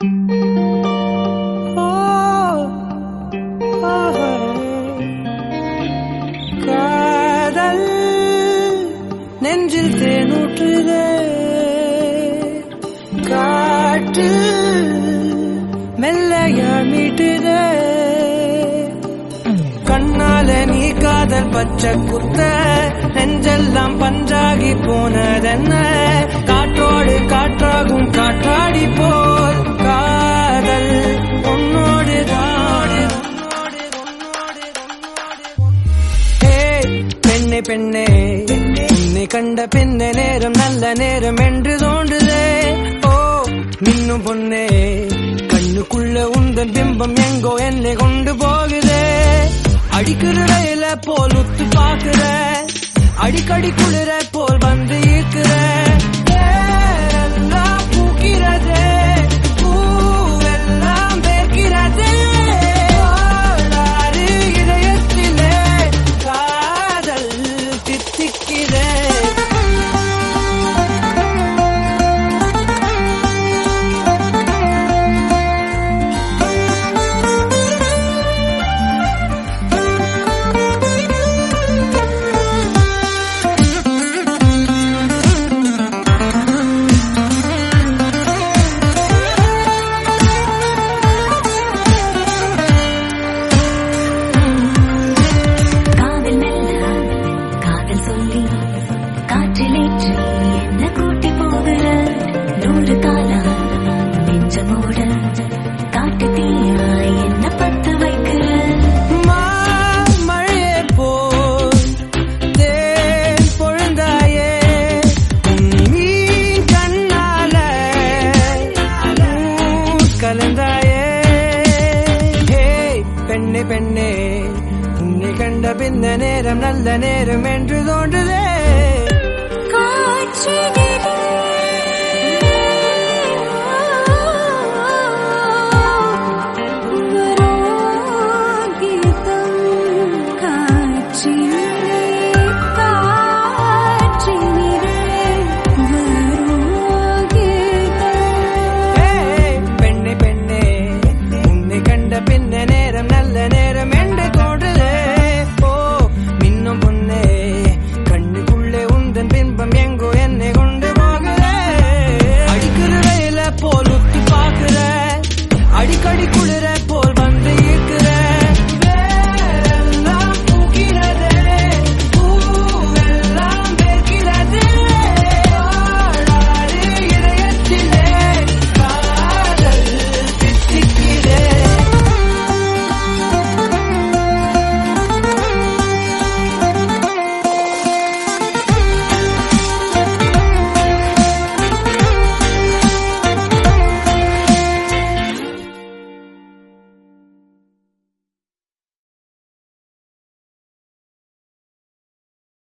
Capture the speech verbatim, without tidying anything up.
காதல் நெஞ்சில் தேனூற்றுதே, காற்று மெல்லையா மீட்டுதே, கண்ணால நீ காதல் பச்சை குத்த நெஞ்செல்லாம் பஞ்சாகி போனதென்ன, காற்றோடு காற்றாகும் காற்றாடி போல் காதல் உன்னோடு தாடு. பெண்ணே பெண்ணே உன்னை கண்ட பின்ன நேரம் நல்ல நேரம் என்று தோன்றுதே, ஓ மின்னும் பொண்ணே கண்ணுக்குள்ள உந்தன் பிம்பம் எங்கோ என்னை கொண்டு போகுதே, அடிக்கிற ரயில போல் உத்து பாக்குற, அடிக்கடி குளிர போல் வந்து ஈர்க்கிற, எல்லாம் பூக்கிறதே பூவெல்லாம் வேர்க்கிறதே, இதயத்திலே காதல் தித்திக்கிறே. பெண்ணே பெண்ணே உன்னை கண்ட பின்ன நேரம் நல்ல நேரம் என்று தோன்றுதே, காட்சி